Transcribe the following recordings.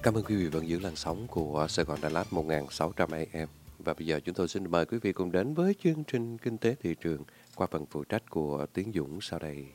Cảm ơn quý vị vẫn giữ làn sóng của Sài Gòn Đà Lạt 1600 AM. Và bây giờ chúng tôi xin mời quý vị cùng đến với chương trình Kinh tế thị trường qua phần phụ trách của Tiến Dũng sau đây.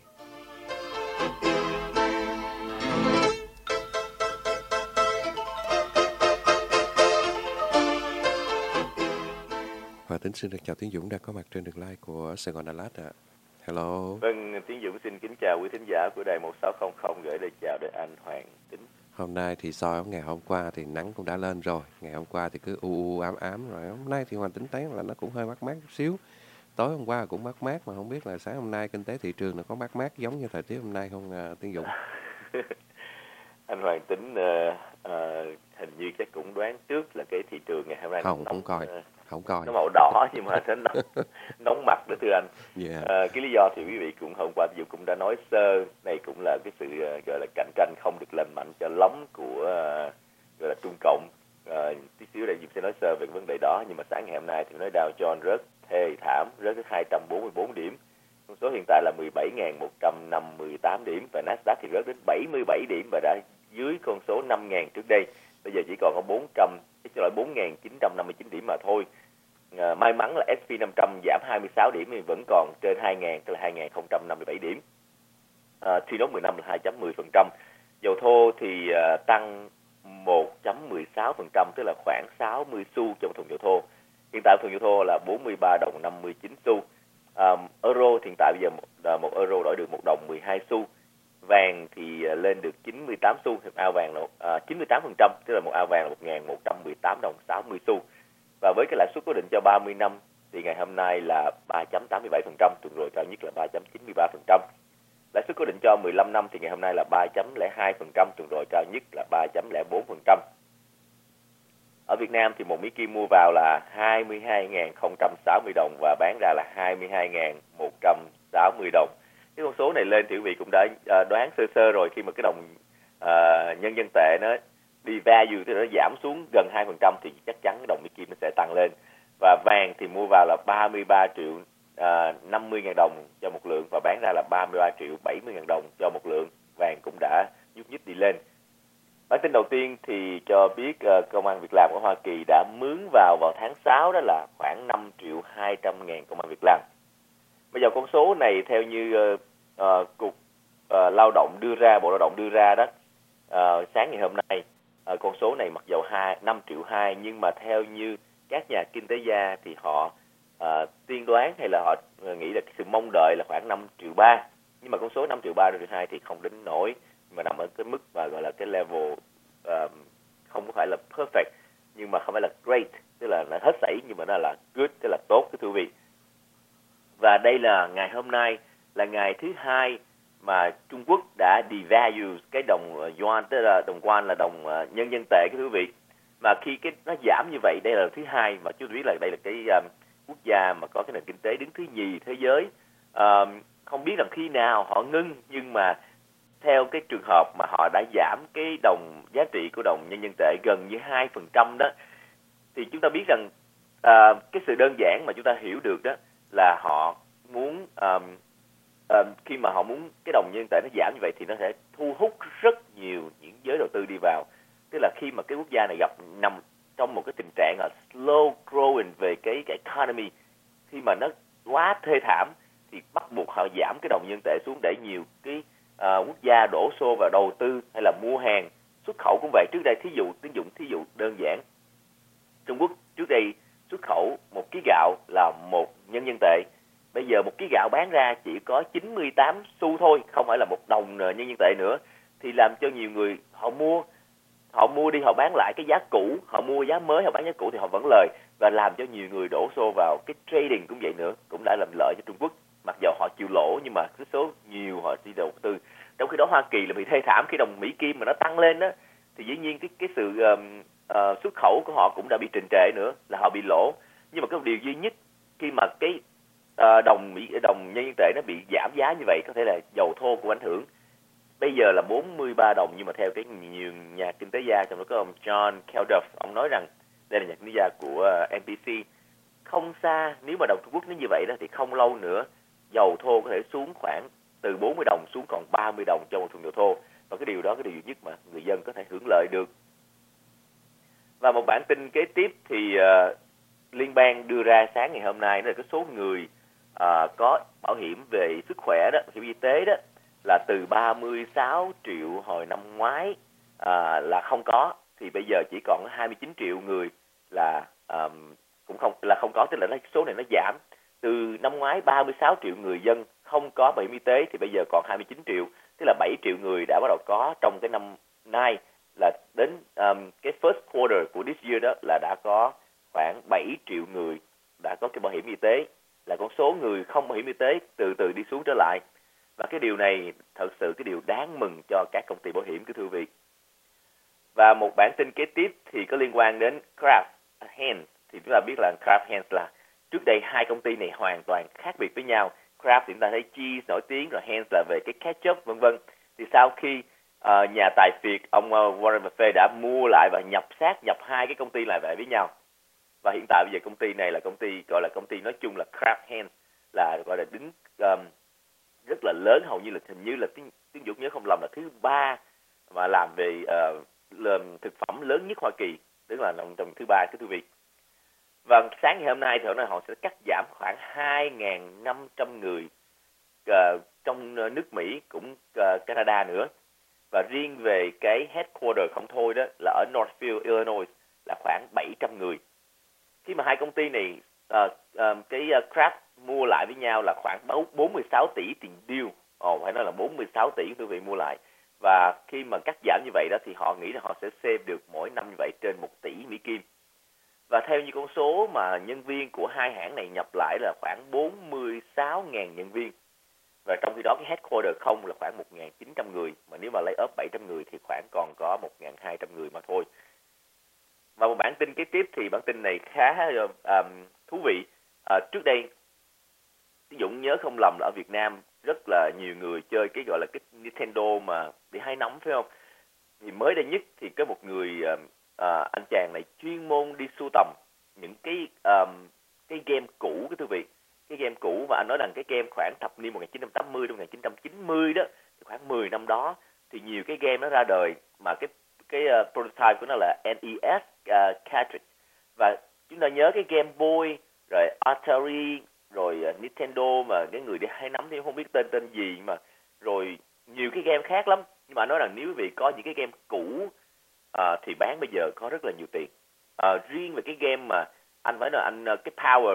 Và Tính xin được chào Tiến Dũng đang có mặt trên đường live của Sài Gòn Đà Lạt ạ. Hello. Vâng, Tiến Dũng xin kính chào quý thính giả của đài 1600, gửi lời chào đến anh Hoàng Tính. Hôm nay thì so với ngày hôm qua thì nắng cũng đã lên rồi. Ngày hôm qua thì cứ u ám ám rồi. Hôm nay thì Hoàng Tính thấy là nó cũng hơi mát mát chút xíu. Tối hôm qua cũng mát mát mà không biết là sáng hôm nay kinh tế thị trường nó có mát mát giống như thời tiết hôm nay không Tiến Dũng? Anh Hoàng Tính hình như chắc cũng đoán trước là cái thị trường ngày hôm nay không coi nó màu đỏ nhưng mà nó nóng mặt đó thưa anh. Yeah. Cái lý do thì quý vị cũng hôm qua Dũng cũng đã nói sơ, này cũng là cái sự gọi là cạnh tranh không được lành mạnh cho lắm của gọi là Trung Cộng. Tí xíu đây Dũng sẽ nói sơ về vấn đề đó, nhưng mà sáng ngày hôm nay thì nói Dow Jones rớt thê thảm, rớt tới 244 điểm. Con số hiện tại là 17.158 điểm, và Nasdaq thì rớt đến 77 điểm và đã dưới con số 5.000 trước đây. Bây giờ chỉ còn có 4.959 điểm mà thôi. May mắn là S&P 500 giảm 26 điểm thì vẫn còn trên 2.000, tức là 2.057 điểm. T-Nốt 15 là 2.10%. Dầu thô thì tăng 1.16%, tức là khoảng 60 xu cho một thùng dầu thô. Hiện tại thùng dầu thô là 43 đồng 59 xu. Euro hiện tại bây giờ một euro đổi được 1 đồng 12 xu. Vàng thì lên được 98 xu, ao vàng là 98%, tức là một ao vàng là 1.118 đồng 60 xu. Và với cái lãi suất cố định cho 30 năm thì ngày hôm nay là 3.87%, tuần rồi cao nhất là 3.93%. Lãi suất cố định cho 15 năm thì ngày hôm nay là 3.02%, tuần rồi cao nhất là 3.04%. Ở Việt Nam thì một Mỹ Kim mua vào là 22.060 đồng và bán ra là 22.160 đồng. Cái con số này lên thì quý vị cũng đã đoán sơ rồi, khi mà cái đồng nhân dân tệ nó devalue, tức là nó giảm xuống gần 2% thì chắc chắn cái đồng Mỹ Kim nó sẽ tăng lên. Và vàng thì mua vào là 33 triệu 50 ngàn đồng cho một lượng và bán ra là 33 triệu 70 ngàn đồng cho một lượng. Vàng cũng đã nhúc nhích đi lên. Bản tin đầu tiên thì cho biết Công an Việc làm của Hoa Kỳ đã mướn vào tháng 6 đó là khoảng 5 triệu 200 ngàn công an việc làm. Bây giờ con số này theo như Cục Lao động đưa ra, Bộ Lao động đưa ra đó, sáng ngày hôm nay, con số này mặc dầu 5 triệu 2, nhưng mà theo như các nhà kinh tế gia thì họ tiên đoán hay là họ nghĩ là sự mong đợi là khoảng 5 triệu 3. Nhưng mà con số 5 triệu 3 triệu 2 thì không đến nổi, mà nằm ở cái mức mà gọi là cái level không có phải là perfect, nhưng mà không phải là great, tức là nó hết sảy, nhưng mà nó là good, tức là tốt cái thưa quý vị. Và đây là ngày hôm nay là ngày thứ hai mà Trung Quốc đã devalue cái đồng yuan, tức là đồng yuan là đồng nhân dân tệ cái quý vị. Mà khi cái nó giảm như vậy, đây là thứ hai, mà chúng ta biết là đây là cái quốc gia mà có cái nền kinh tế đứng thứ nhì thế giới. Không biết là khi nào họ ngưng, nhưng mà theo cái trường hợp mà họ đã giảm cái đồng giá trị của đồng nhân dân tệ gần như 2% đó, thì chúng ta biết rằng cái sự đơn giản mà chúng ta hiểu được đó là họ muốn khi mà họ muốn cái đồng nhân tệ nó giảm như vậy thì nó sẽ thu hút rất nhiều những giới đầu tư đi vào. Tức là khi mà cái quốc gia này nằm trong một cái tình trạng là slow growing về cái economy, khi mà nó quá thê thảm thì bắt buộc họ giảm cái đồng nhân tệ xuống để nhiều cái quốc gia đổ xô vào đầu tư hay là mua hàng. Xuất khẩu cũng vậy. Trước đây thí dụ đơn giản, Trung Quốc trước đây xuất khẩu 1 ký gạo là 1 nhân dân tệ. Bây giờ 1 ký gạo bán ra chỉ có 98 xu thôi, không phải là 1 đồng nhân dân tệ nữa, thì làm cho nhiều người họ mua đi, họ bán lại cái giá cũ, họ mua giá mới, họ bán giá cũ thì họ vẫn lời, và làm cho nhiều người đổ xô vào cái trading cũng vậy nữa, cũng đã làm lợi cho Trung Quốc. Mặc dù họ chịu lỗ nhưng mà cái số nhiều họ đi đầu tư. Trong khi đó Hoa Kỳ là bị thê thảm, khi đồng Mỹ Kim mà nó tăng lên đó thì dĩ nhiên cái sự xuất khẩu của họ cũng đã bị trình trệ nữa, là họ bị lỗ. Nhưng mà cái điều duy nhất khi mà cái đồng nhân dân tệ nó bị giảm giá như vậy, có thể là dầu thô cũng ảnh hưởng. Bây giờ là 43 đồng, nhưng mà theo cái nhiều nhà kinh tế gia, trong đó có ông John Kelduff, ông nói rằng đây là nhà kinh tế gia của NBC, không xa, nếu mà đồng Trung Quốc nó như vậy đó thì không lâu nữa dầu thô có thể xuống khoảng từ 40 đồng xuống còn 30 đồng cho một thùng dầu thô. Và cái điều đó, cái điều duy nhất mà người dân có thể hưởng lợi được. Và một bản tin kế tiếp thì liên bang đưa ra sáng ngày hôm nay, đó là cái số người có bảo hiểm về sức khỏe đó, bảo hiểm y tế đó, là từ 36 triệu hồi năm ngoái là không có, thì bây giờ chỉ còn 29 triệu người là cũng không có, tức là số này nó giảm. Từ năm ngoái 36 triệu người dân không có bảo hiểm y tế thì bây giờ còn 29 triệu, tức là 7 triệu người đã bắt đầu có trong cái năm nay, là đến cái first quarter của this year đó là đã có khoảng 7 triệu người đã có cái bảo hiểm y tế, là con số người không bảo hiểm y tế từ từ đi xuống trở lại. Và cái điều này thật sự cái điều đáng mừng cho các công ty bảo hiểm, cái thưa quý vị. Và một bản tin kế tiếp thì có liên quan đến Kraft Heinz. Thì chúng ta biết là Kraft Heinz là trước đây hai công ty này hoàn toàn khác biệt với nhau. Kraft thì chúng ta thấy cheese nổi tiếng, rồi Heinz là về cái ketchup vân vân. Thì sau khi nhà tài phiệt ông Warren Buffett đã mua lại và nhập hai cái công ty lại về với nhau, và hiện tại bây giờ công ty này là công ty gọi là công ty nói chung là Kraft Heinz, là gọi là đứng rất là lớn, hầu như là hình như là tiếng Dũng nhớ không lầm là thứ 3 mà làm về thực phẩm lớn nhất Hoa Kỳ, tức là nằm trong thứ 3 cái quý vị. Và sáng ngày hôm nay thì họ sẽ cắt giảm khoảng 2.500 người trong nước Mỹ, cũng Canada nữa. Và riêng về cái headquarter không thôi đó là ở Northfield, Illinois, là khoảng 700 người. Khi mà hai công ty này cái Kraft mua lại với nhau là khoảng 46 tỷ tiền deal, phải nói là 46 tỷ quý vị mua lại. Và khi mà cắt giảm như vậy đó thì họ nghĩ là họ sẽ save được mỗi năm như vậy trên 1 tỷ Mỹ Kim. Và theo như con số mà nhân viên của hai hãng này nhập lại là khoảng 46.000 nhân viên. Và trong khi đó cái headquarter không là khoảng 1.900 người, mà nếu mà lay off 700 người thì khoảng còn có 1.200 người mà thôi. Và một bản tin kế tiếp thì bản tin này khá thú vị. Trước đây Dũng nhớ không lầm là ở Việt Nam rất là nhiều người chơi cái gọi là cái Nintendo mà bị hay nóng, phải không? Thì mới đây nhất thì có một người anh chàng này chuyên môn đi sưu tầm những cái game cũ, cái thưa quý vị. Cái game cũ, và anh nói rằng cái game khoảng thập niên 1980 đến 1990 đó, khoảng 10 năm đó thì nhiều cái game nó ra đời mà cái prototype của nó là NES cartridge. Và chúng ta nhớ cái Game Boy, rồi Atari, rồi Nintendo mà cái người đi hay nắm thì không biết tên gì, mà rồi nhiều cái game khác lắm. Nhưng mà nói rằng nếu quý vị có những cái game cũ thì bán bây giờ có rất là nhiều tiền. Riêng về cái game mà anh phải nói cái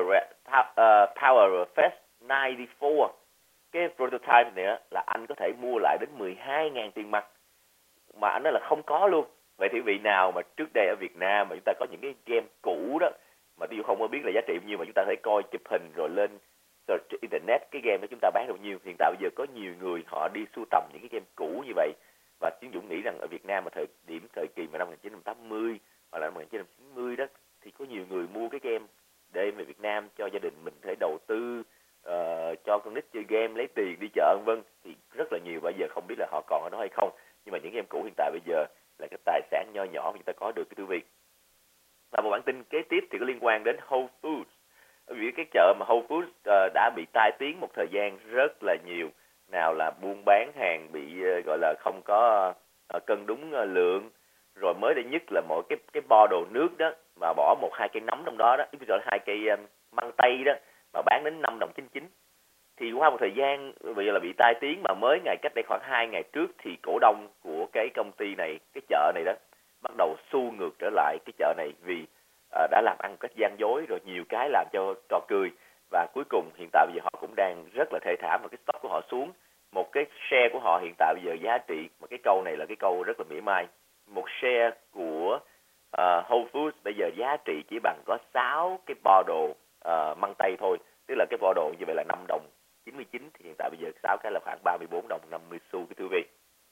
Power Fest 94, cái prototype này là anh có thể mua lại đến 12.000 tiền mặt, mà anh nói là không có luôn. Vậy thì vị nào mà trước đây ở Việt Nam mà chúng ta có những cái game cũ đó mà tôi không có biết là giá trị bao nhiêu, mà chúng ta thấy coi chụp hình rồi lên search internet cái game đó chúng ta bán được bao nhiêu. Hiện tại bây giờ có nhiều người họ đi sưu tầm những cái game cũ như vậy. Và Tiến Dũng nghĩ rằng ở Việt Nam mà thời kỳ mà năm 1980 hoặc là năm 1990 đó thì có nhiều người mua cái game để về Việt Nam cho gia đình mình thể đầu tư, cho con nít chơi game, lấy tiền đi chợ vân vân, thì rất là nhiều. Bây giờ không biết là họ còn ở đó hay không, nhưng mà những game cũ hiện tại bây giờ là cái tài sản nho nhỏ mà chúng ta có được, cái thú vị. Và một bản tin kế tiếp thì có liên quan đến Whole Foods. Vì cái chợ mà Whole Foods đã bị tai tiếng một thời gian rất là nhiều. Nào là buôn bán hàng bị gọi là không có cân đúng lượng, rồi mới đây nhất là mỗi cái bo đồ nước đó mà bỏ 1-2 cây nấm trong đó đó, gọi là 2 cây măng tây đó, mà bán đến 5 đồng 99. Thì qua một thời gian bây giờ là bị tai tiếng, mà mới cách đây khoảng 2 ngày trước thì cổ đông của cái công ty này, cái chợ này đó, bắt đầu xu ngược trở lại cái chợ này vì đã làm ăn một cách gian dối, rồi nhiều cái làm cho trò cười. Và cuối cùng hiện tại bây giờ họ cũng đang rất là thê thảm, và cái stock của họ xuống. Một cái share của họ hiện tại bây giờ giá trị, mà cái câu này là cái câu rất là mỉa mai, một share của Whole Foods bây giờ giá trị chỉ bằng có 6 cái bo đồ măng tây thôi. Tức là cái bo đồ như vậy là 5 đồng 99, thì hiện tại bây giờ 6 cái là khoảng 34 đồng 50 xu, cái thưa quý vị.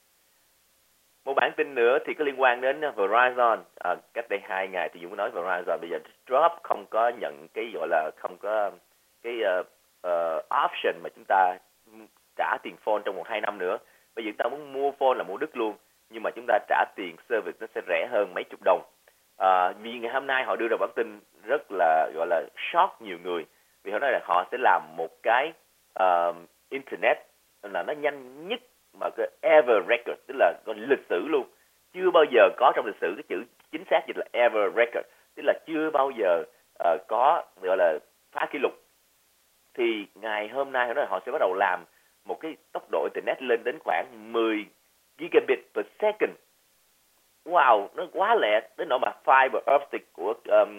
Một bản tin nữa thì có liên quan đến Verizon. Cách đây 2 ngày thì Dũng nói Verizon bây giờ drop, không có nhận cái gọi là không có cái option mà chúng ta trả tiền phone trong 1-2 năm nữa. Bây giờ chúng ta muốn mua phone là mua đứt luôn, nhưng mà chúng ta trả tiền service nó sẽ rẻ hơn mấy chục đồng. Vì ngày hôm nay họ đưa ra bản tin rất là gọi là shock nhiều người, vì họ nói là họ sẽ làm một cái internet là nó nhanh nhất mà cái ever record, tức là lịch sử luôn. Chưa bao giờ có trong lịch sử cái chữ chính xác dịch là ever record, tức là chưa bao giờ có gọi là phá kỷ lục. Thì ngày hôm nay họ sẽ bắt đầu làm một cái tốc độ internet lên đến khoảng 10 gigabit per second. Wow, nó quá lẹ đến nỗi mà fiber optic của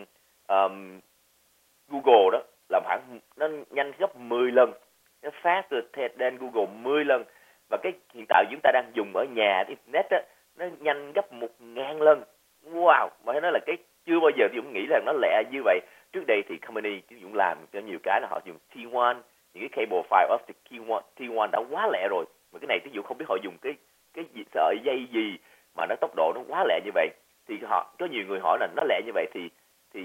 Google đó là khoảng nó nhanh gấp 10 lần, nó faster than Google 10 lần. Và cái hiện tại chúng ta đang dùng ở nhà internet á, nó nhanh gấp 1.000 lần. Wow, mà nói là cái chưa bao giờ Dũng nghĩ là nó lẹ như vậy. Trước đây thì company Dũng làm cho nhiều cái là họ dùng T1, những cái cable fiber optic T1 đã quá lẹ rồi. Mà cái này Dũng không biết họ dùng cái sợi dây gì mà nó tốc độ nó quá lẹ như vậy. Thì họ có nhiều người hỏi là nó lẹ như vậy thì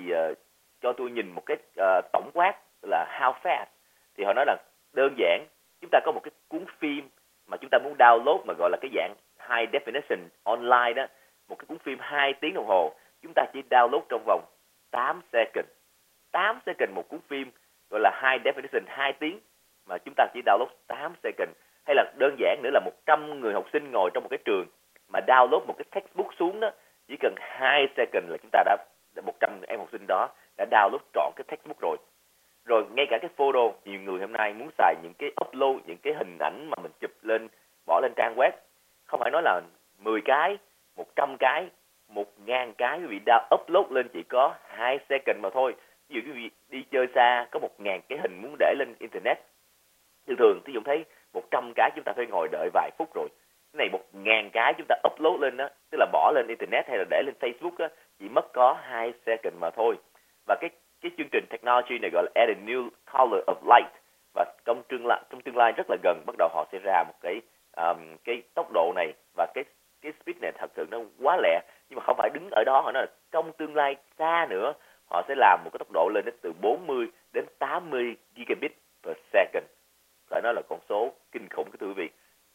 cho tôi nhìn một cái tổng quát là how fast. Thì họ nói là đơn giản, chúng ta có một cái cuốn phim mà chúng ta muốn download mà gọi là cái dạng high definition online đó, một cái cuốn phim 2 tiếng đồng hồ, chúng ta chỉ download trong vòng 8 second. 8 second một cuốn phim gọi là high definition 2 tiếng mà chúng ta chỉ download 8 second. Hay là đơn giản nữa là 100 người học sinh ngồi trong một cái trường mà download một cái textbook xuống đó, chỉ cần 2 second là chúng ta đã 100 em học sinh đó đã download trọn cái textbook rồi. Rồi ngay cả cái photo, nhiều người hôm nay muốn xài những cái upload, những cái hình ảnh mà mình chụp lên, bỏ lên trang web, không phải nói là 10 cái, 100 cái, 1.000 cái quý vị đã upload lên chỉ có 2 second mà thôi. Ví dụ quý vị đi chơi xa, có 1.000 cái hình muốn để lên internet, thường thì Dũng thấy 100 cái chúng ta phải ngồi đợi vài phút rồi. Cái này 1.000 cái chúng ta upload lên đó, tức là bỏ lên internet hay là để lên Facebook đó, chỉ mất có 2 second mà thôi. Và cái chương trình technology này gọi là Add a New Color of Light, và trong tương lai rất là gần bắt đầu họ sẽ ra một cái tốc độ này, và cái speed này thật sự nó quá lẹ. Nhưng mà không phải đứng ở đó, họ nói là trong tương lai xa nữa họ sẽ làm một cái tốc độ lên đến từ 40 đến 80 gigabit per second. Phải nói là con số kinh khủng của quý vị.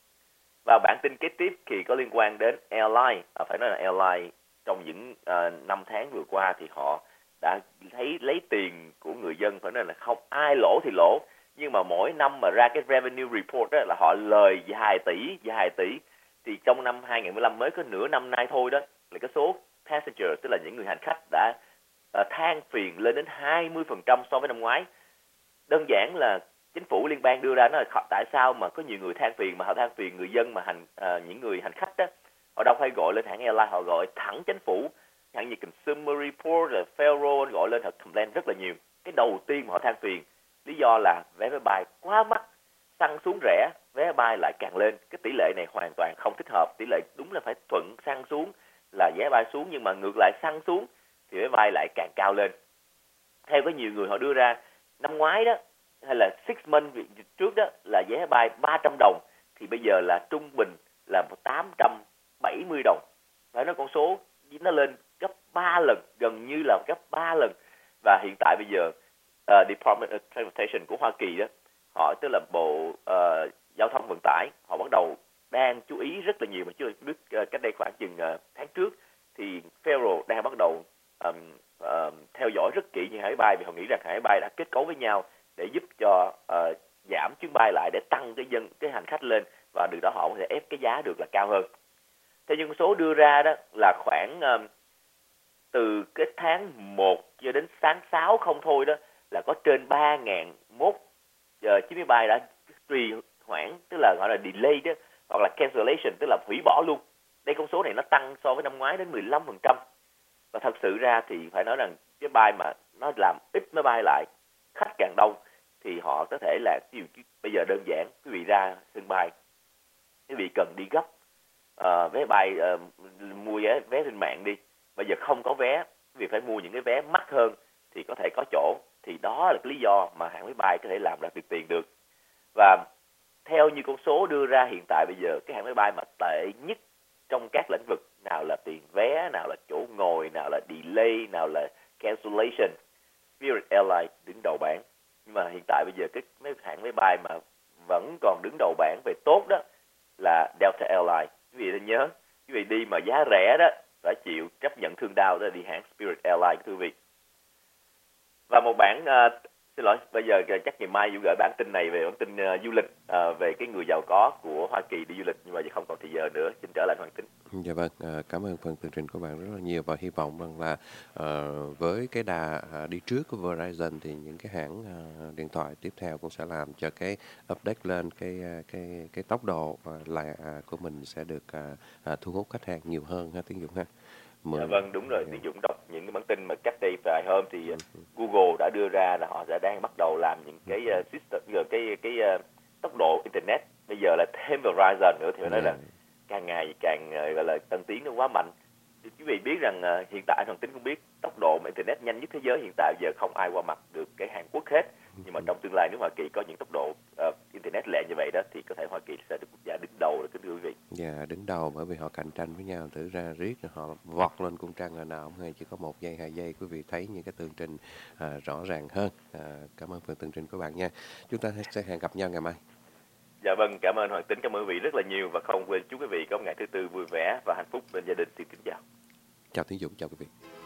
Và bản tin kế tiếp thì có liên quan đến airline. Phải nói là airline trong những năm tháng vừa qua thì họ đã thấy lấy tiền của người dân, phải nói là không ai lỗ thì lỗ, nhưng mà mỗi năm mà ra cái revenue report đó là họ lời vài tỷ. Thì trong năm 2015 mới có nửa năm nay thôi đó, là cái số passenger, tức là những người hành khách đã than phiền lên đến 20% so với năm ngoái. Đơn giản là chính phủ liên bang đưa ra nó là tại sao mà có nhiều người than phiền, mà họ than phiền người dân mà những người hành khách đó, họ đâu phải gọi lên hãng airline, họ gọi thẳng chính phủ, hãng như Consumer Report, rồi Federal gọi lên, họ complain rất là nhiều. Cái đầu tiên mà họ than phiền lý do là vé máy bay quá mắc, xăng xuống rẻ, vé máy bay lại càng lên. Cái tỷ lệ này hoàn toàn không thích hợp. Tỷ lệ đúng là phải thuận xăng xuống là vé máy bay xuống, nhưng mà ngược lại xăng xuống thì vé máy bay lại càng cao lên. Theo có nhiều người họ đưa ra, năm ngoái đó hay là 6 months trước đó là vé máy bay 300 đồng, thì bây giờ là trung bình là 870 đồng. Phải nói con số nó lên gấp 3 lần, gần như là gấp 3 lần. Và hiện tại bây giờ Department of Transportation của Hoa Kỳ đó, họ tức là Bộ Giao thông Vận tải, họ bắt đầu đang chú ý rất là nhiều, mà chưa biết cách đây khoảng chừng tháng trước thì Federal đang bắt đầu theo dõi rất kỹ những hãng máy bay, vì họ nghĩ rằng hãng máy bay đã kết cấu với nhau để giúp cho giảm chuyến bay lại, để tăng cái hành khách lên, và từ đó họ có thể ép cái giá được là cao hơn. Theo những số đưa ra đó là khoảng từ cái tháng 1 cho đến tháng 6 không thôi đó là có trên 3.001 chuyến máy bay đã trì hoãn, tức là gọi là delay đó, hoặc là cancellation, tức là hủy bỏ luôn. Đây con số này nó tăng so với năm ngoái đến 15%. Và thật sự ra thì phải nói rằng cái bay mà nó làm ít máy bay lại, khách càng đông, thì họ có thể là bây giờ đơn giản quý vị ra sân bay, quý vị cần đi gấp vé bay, mua vé trên mạng đi, bây giờ không có vé, quý vị phải mua những cái vé mắc hơn thì có thể có chỗ. Thì đó là cái lý do mà hãng máy bay có thể làm ra được tiền được. Và theo như con số đưa ra hiện tại bây giờ, cái hãng máy bay mà tệ nhất trong các lĩnh vực, nào là tiền vé, nào là chỗ ngồi, nào là delay, nào là cancellation, Spirit Airlines đứng đầu bảng. Nhưng mà hiện tại bây giờ mấy hãng máy bay mà vẫn còn đứng đầu bảng về tốt đó là Delta Airlines. Quý vị nên nhớ, quý vị đi mà giá rẻ đó phải chịu chấp nhận thương đau, đó là đi hãng Spirit Airlines, quý vị. Và một bản Xin lỗi, bây giờ chắc ngày mai Vũ gửi bản tin này về bản tin du lịch về cái người giàu có của Hoa Kỳ đi du lịch, nhưng mà không còn thì giờ nữa. Xin trở lại Hoàng Tính. Dạ vâng, cảm ơn phần tường trình của bạn rất là nhiều và hy vọng rằng là với cái đà đi trước của Verizon thì những cái hãng điện thoại tiếp theo cũng sẽ làm cho cái update lên cái tốc độ của mình sẽ được thu hút khách hàng nhiều hơn ha Tiến Dũng ha. Dạ vâng, đúng rồi. Dạ. Tiến Dũng đọc những cái bản tin mà cách đây vài hôm thì Google đã đưa ra là họ đang bắt đầu làm những cái system, cái tốc độ internet. Bây giờ là thêm Verizon nữa thì phải nói là càng ngày càng gọi là tân tiến, nó quá mạnh. Thì quý vị biết rằng hiện tại Hoàng Tính cũng biết tốc độ mà internet nhanh nhất thế giới hiện tại giờ không ai qua mặt được cái Hàn Quốc hết. Nhưng mà trong tương lai nếu Hoa Kỳ có những tốc độ internet lẹ như vậy đó thì có thể Hoa Kỳ sẽ được quốc gia đứng đầu rồi, kính thưa quý vị. Dạ, đứng đầu bởi vì họ cạnh tranh với nhau, thử ra riết rồi họ vọt lên cung trăng là nào không hay chỉ có 1 giây 2 giây. Quý vị thấy những cái tường trình rõ ràng hơn. Cảm ơn phần tường trình của bạn nha. Chúng ta sẽ hẹn gặp nhau ngày mai. Dạ vâng, cảm ơn Hoàng Tính, cảm ơn quý vị rất là nhiều, và không quên chúc quý vị có một ngày thứ tư vui vẻ và hạnh phúc bên gia đình. Xin kính chào. Chào Tiến Dũng, chào quý vị.